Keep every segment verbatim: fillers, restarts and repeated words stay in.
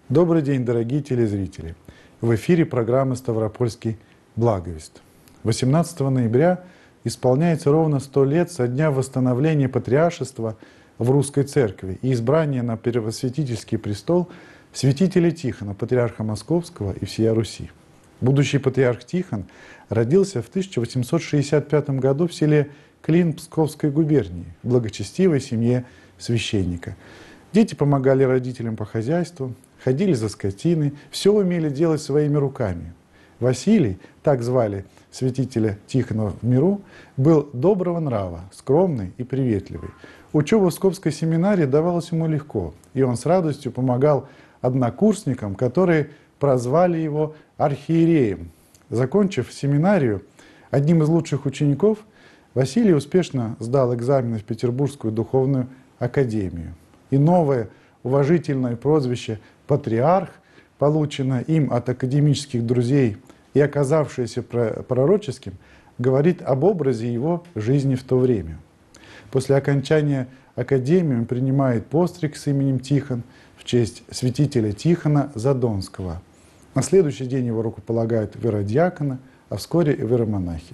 Добрый день, дорогие телезрители! В эфире программа «Ставропольский благовест». восемнадцатого ноября исполняется ровно сто лет со дня восстановления патриаршества в Русской Церкви и избрания на первосвятительский престол святителя Тихона, патриарха Московского и всея Руси. Будущий патриарх Тихон родился в тысяча восемьсот шестьдесят пятом году в селе Клин Псковской губернии в благочестивой семье священника. Дети помогали родителям по хозяйству, ходили за скотиной, все умели делать своими руками. Василий, так звали святителя Тихона в миру, был доброго нрава, скромный и приветливый. Учеба в Псковской семинарии давалась ему легко, и он с радостью помогал однокурсникам, которые прозвали его архиереем. Закончив семинарию, одним из лучших учеников Василий успешно сдал экзамены в Петербургскую духовную академию. И новое уважительное прозвище «патриарх», полученное им от академических друзей и оказавшееся пророческим, говорит об образе его жизни в то время. После окончания академии он принимает постриг с именем Тихон в честь святителя Тихона Задонского. На следующий день его рукополагают в иродиакона, а вскоре и в иеромонахи.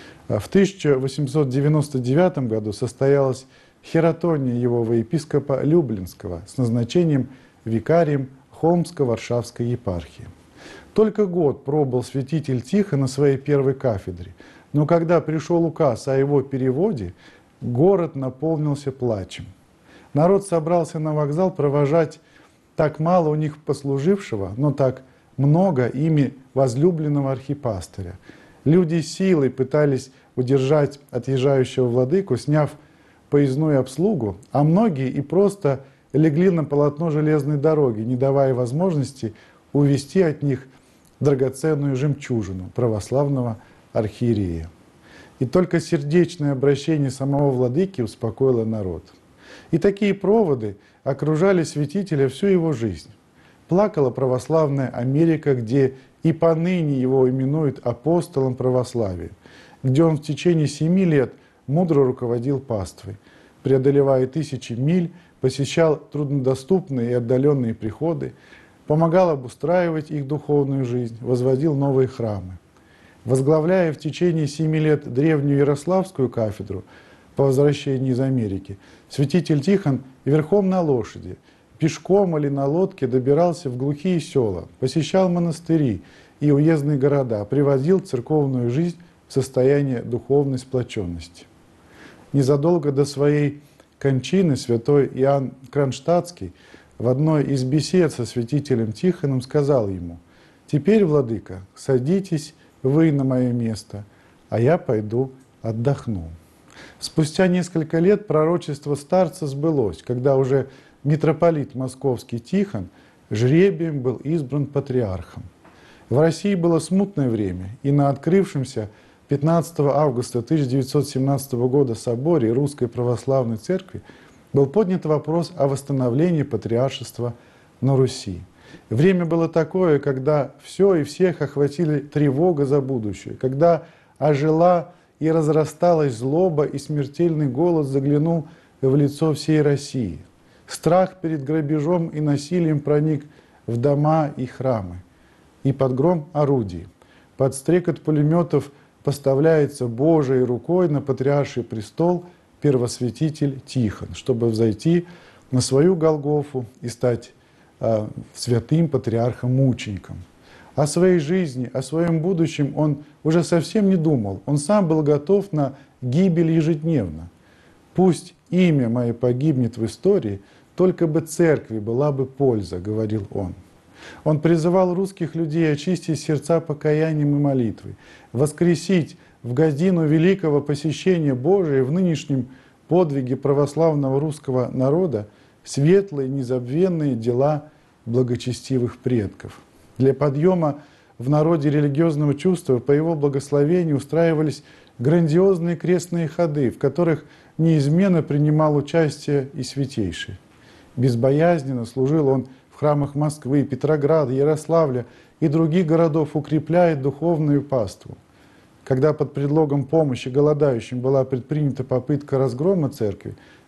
В тысяча восемьсот девяносто девятом году состоялась хератония его во епископа Люблинского с назначением викарием Холмско-Варшавской епархии. Только год пробыл святитель Тихон на своей первой кафедре, но когда пришел указ о его переводе, город наполнился плачем. Народ собрался на вокзал провожать так мало у них послужившего, но так много ими возлюбленного архипастыря. Люди силой пытались удержать отъезжающего владыку, сняв поездную обслугу, а многие и просто легли на полотно железной дороги, не давая возможности увести от них драгоценную жемчужину православного архиерея. И только сердечное обращение самого владыки успокоило народ. И такие проводы окружали святителя всю его жизнь. Плакала православная Америка, где и поныне его именуют апостолом православия, где он в течение семи лет мудро руководил паствой, преодолевая тысячи миль, посещал труднодоступные и отдаленные приходы, помогал обустраивать их духовную жизнь, возводил новые храмы. Возглавляя в течение семи лет древнюю Ярославскую кафедру по возвращении из Америки, святитель Тихон верхом на лошади, пешком или на лодке добирался в глухие села, посещал монастыри и уездные города, приводил церковную жизнь в состояние духовной сплоченности. Незадолго до своей кончины святой Иоанн Кронштадтский в одной из бесед со святителем Тихоном сказал ему: «Теперь, владыка, садитесь вы на мое место, а я пойду отдохну». Спустя несколько лет пророчество старца сбылось, когда уже митрополит московский Тихон жребием был избран патриархом. В России было смутное время, и на открывшемся пятнадцатого августа тысяча девятьсот семнадцатого года соборе Русской Православной Церкви был поднят вопрос о восстановлении патриаршества на Руси. Время было такое, когда все и всех охватили тревога за будущее, когда ожила и разрасталась злоба, и смертельный голод заглянул в лицо всей России. Страх перед грабежом и насилием проник в дома и храмы. И под гром орудий, под стрекот пулеметов поставляется Божией рукой на патриарший престол первосвятитель Тихон, чтобы взойти на свою Голгофу и стать э, святым патриархом-мучеником. О своей жизни, о своем будущем он уже совсем не думал. Он сам был готов на гибель ежедневно. «Пусть имя мое погибнет в истории, только бы церкви была бы польза», — говорил он. Он призывал русских людей очистить сердца покаянием и молитвой, воскресить в годину великого посещения Божия в нынешнем подвиге православного русского народа светлые, незабвенные дела благочестивых предков. Для подъема в народе религиозного чувства по его благословению устраивались грандиозные крестные ходы, в которых неизменно принимал участие и святейший. Безбоязненно служил он в храмах Москвы, Петрограда, Ярославля и других городов, укрепляя духовную паству. Когда под предлогом помощи голодающим была предпринята попытка разгрома церкви,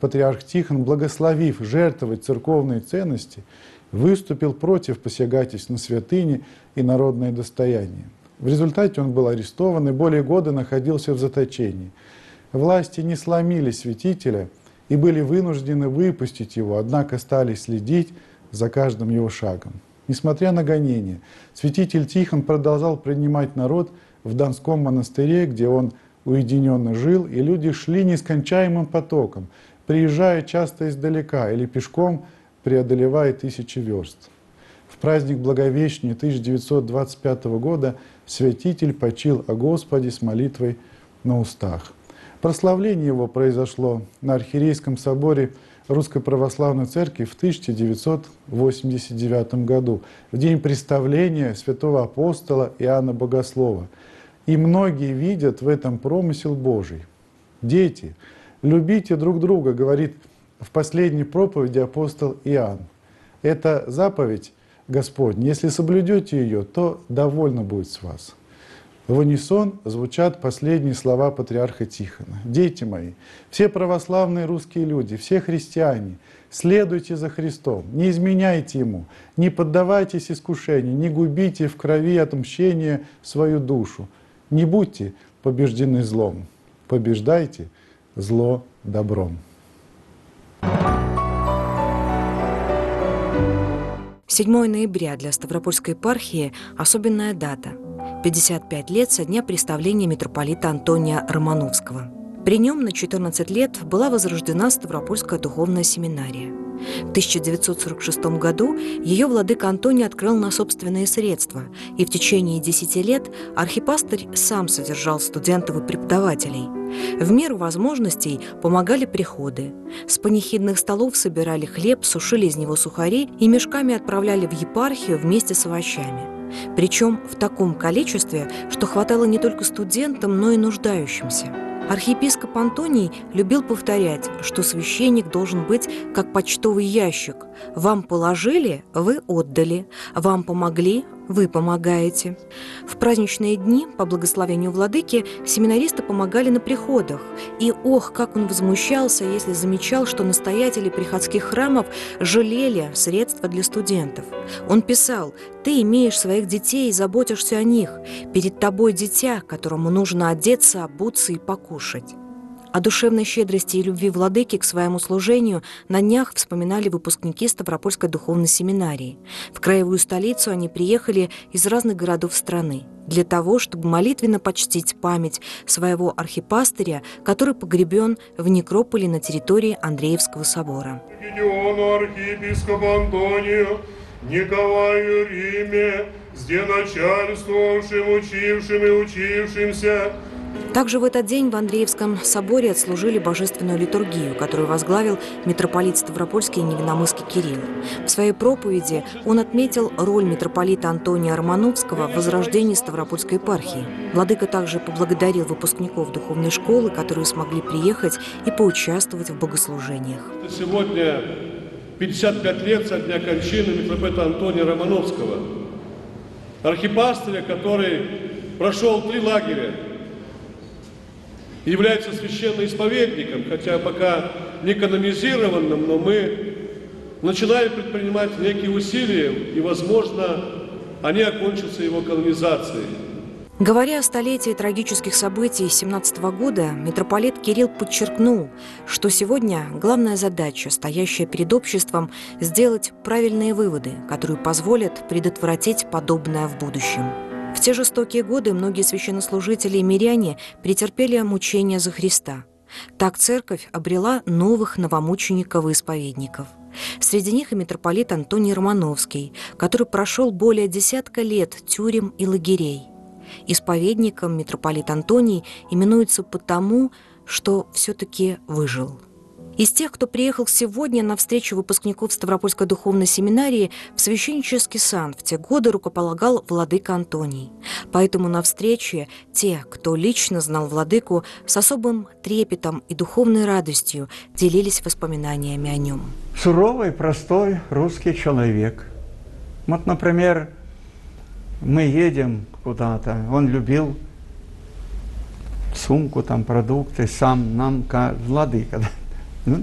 патриарх Тихон, благословив жертвовать церковные ценности, выступил против посягательств на святыни и народное достояние. В результате он был арестован и более года находился в заточении. Власти не сломили святителя и были вынуждены выпустить его, однако стали следить за каждым его шагом. Несмотря на гонения, святитель Тихон продолжал принимать народ в Донском монастыре, где он уединенно жил, и люди шли нескончаемым потоком, приезжая часто издалека или пешком, преодолевая тысячи верст. В праздник Благовещения тысяча девятьсот двадцать пятого года святитель почил о Господе с молитвой на устах. Прославление его произошло на Архиерейском соборе Русской Православной Церкви в тысяча девятьсот восемьдесят девятом году, в день представления святого апостола Иоанна Богослова. И многие видят в этом промысел Божий. Дети, любите друг друга, говорит в последней проповеди апостол Иоанн. Это заповедь Господня. Если соблюдете ее, то довольно будет с вас. В унисон звучат последние слова патриарха Тихона. Дети мои, все православные русские люди, все христиане, следуйте за Христом, не изменяйте Ему, не поддавайтесь искушению, не губите в крови отмщения свою душу. Не будьте побеждены злом, побеждайте зло добром. седьмого ноября для Ставропольской епархии особенная дата – пятьдесят пять лет со дня представления митрополита Антония Романовского. При нем на четырнадцать лет была возрождена Ставропольская духовная семинария. В тысяча девятьсот сорок шестом году ее владыка Антоний открыл на собственные средства, и в течение десяти лет архипастырь сам содержал студентов и преподавателей. В меру возможностей помогали приходы. С панихидных столов собирали хлеб, сушили из него сухари и мешками отправляли в епархию вместе с овощами. Причем в таком количестве, что хватало не только студентам, но и нуждающимся. Архиепископ Антоний любил повторять, что священник должен быть как почтовый ящик. Вам положили – вы отдали, вам помогли – вы помогаете. В праздничные дни, по благословению владыки, семинаристы помогали на приходах. И ох, как он возмущался, если замечал, что настоятели приходских храмов жалели средства для студентов. Он писал: «Ты имеешь своих детей и заботишься о них. Перед тобой дитя, которому нужно одеться, обуться и покушать». О душевной щедрости и любви владыки к своему служению на днях вспоминали выпускники Ставропольской духовной семинарии. В краевую столицу они приехали из разных городов страны для того, чтобы молитвенно почтить память своего архипастыря, который погребен в некрополе на территории Андреевского собора. Гедеону архиепископу Антонию, Николаю Риме, где начальствовавшим, учившим и учившимся. Также в этот день в Андреевском соборе отслужили божественную литургию, которую возглавил митрополит Ставропольский и Невиномысский Кирилл. В своей проповеди он отметил роль митрополита Антония Романовского в возрождении Ставропольской епархии. Владыка также поблагодарил выпускников духовной школы, которые смогли приехать и поучаствовать в богослужениях. Сегодня пятьдесят пять лет со дня кончины митрополита Антония Романовского, архипастыря, который прошел три лагеря, является священноисповедником, хотя пока не канонизированным, но мы начинаем предпринимать некие усилия, и, возможно, они окончатся его канонизацией. Говоря о столетии трагических событий семнадцатого года, митрополит Кирилл подчеркнул, что сегодня главная задача, стоящая перед обществом, сделать правильные выводы, которые позволят предотвратить подобное в будущем. В те жестокие годы многие священнослужители и миряне претерпели мучения за Христа. Так церковь обрела новых новомучеников и исповедников. Среди них и митрополит Антоний Романовский, который прошел более десятка лет тюрем и лагерей. Исповедником митрополит Антоний именуется потому, что все-таки выжил. Из тех, кто приехал сегодня на встречу выпускников Ставропольской духовной семинарии, в священнический сан в те годы рукополагал владыка Антоний. Поэтому на встрече те, кто лично знал владыку, с особым трепетом и духовной радостью делились воспоминаниями о нем. Суровый, простой русский человек. Вот, например, мы едем куда-то, он любил сумку, там, продукты, сам нам, владыка. Ну,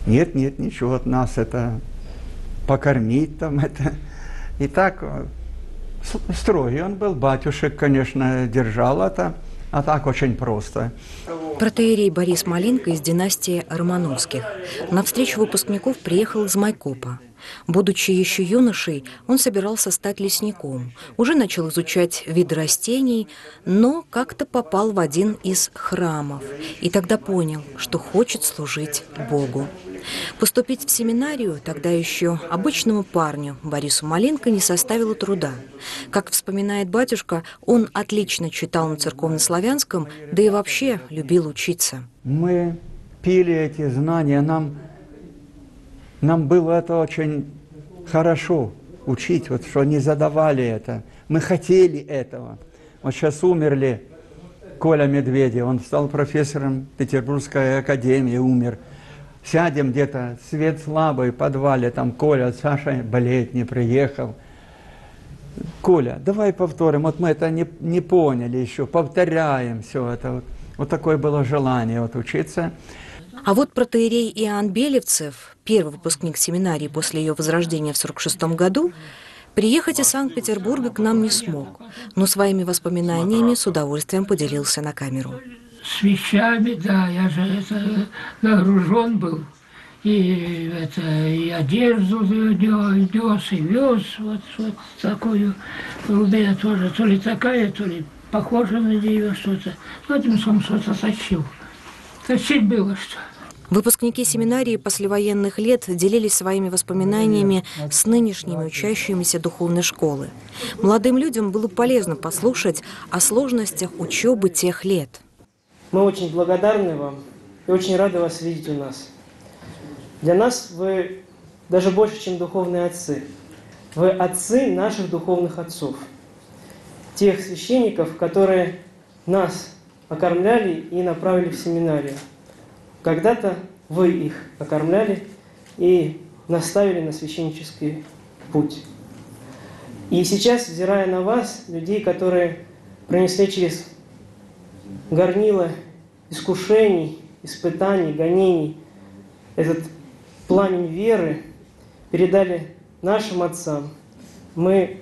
Нет, нет, ничего от нас это покормить там это. И так строгий он был, батюшек, конечно, держал это, а так очень просто. Протоиерей Борис Малинка из династии Романовских. На встречу выпускников приехал из Майкопа. Будучи еще юношей, он собирался стать лесником. Уже начал изучать виды растений, но как-то попал в один из храмов. И тогда понял, что хочет служить Богу. Поступить в семинарию тогда еще обычному парню Борису Малинка не составило труда. Как вспоминает батюшка, он отлично читал на церковнославянском, да и вообще любил учиться. Мы пили эти знания, нам, нам было это очень хорошо учить, вот что не задавали это. Мы хотели этого. Вот сейчас умерли Коля Медведев, он стал профессором Петербургской академии, умер. Сядем где-то, свет слабый, в подвале, там Коля, Саша болеет, не приехал. Коля, давай повторим, вот мы это не, не поняли еще, повторяем все это. Вот, вот такое было желание вот учиться. А вот протоиерей Иоанн Белевцев, первый выпускник семинарии после ее возрождения в сорок шестом году, приехать из Санкт-Петербурга к нам не смог, но своими воспоминаниями с удовольствием поделился на камеру. С вещами, да, я же это, нагружен был, и, это, и одежду нес, и вез, вот, вот такую. У меня тоже то ли такая, то ли похожа на нее что-то. Поэтому сам что-то тащил. Тащить было что. Выпускники семинарии послевоенных лет делились своими воспоминаниями с нынешними учащимися духовной школы. Молодым людям было полезно послушать о сложностях учебы тех лет. Мы очень благодарны вам и очень рады вас видеть у нас. Для нас вы даже больше, чем духовные отцы. Вы отцы наших духовных отцов. Тех священников, которые нас окормляли и направили в семинарию. Когда-то вы их окормляли и наставили на священнический путь. И сейчас, взирая на вас, людей, которые пронесли через горнило искушений, испытаний, гонений, этот пламень веры передали нашим отцам. Мы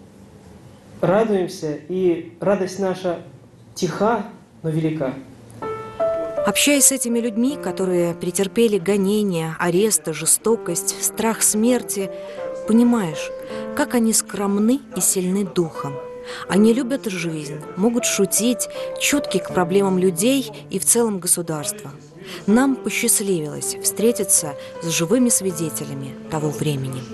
радуемся, и радость наша тиха, но велика. Общаясь с этими людьми, которые претерпели гонения, аресты, жестокость, страх смерти, понимаешь, как они скромны и сильны духом. Они любят жизнь, могут шутить, чутки к проблемам людей и в целом государства. Нам посчастливилось встретиться с живыми свидетелями того времени.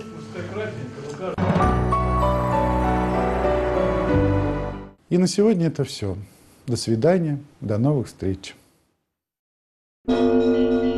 И на сегодня это все. До свидания, до новых встреч. Thank you.